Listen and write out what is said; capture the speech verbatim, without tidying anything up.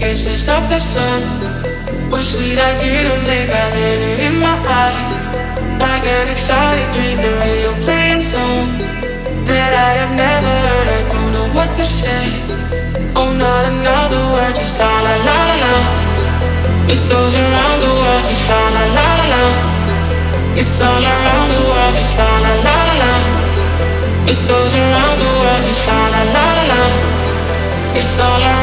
faces of the sun were sweet. I didn't think I let it in my eyes. Like an exotic dream, the radio playing songs that I have never heard. I don't know what to say. Oh, not another word, just la la la la la. It goes around the world, just la la la la la. It's all around the world, just la la la la la. It goes around the world, just la la la la la. It's all around.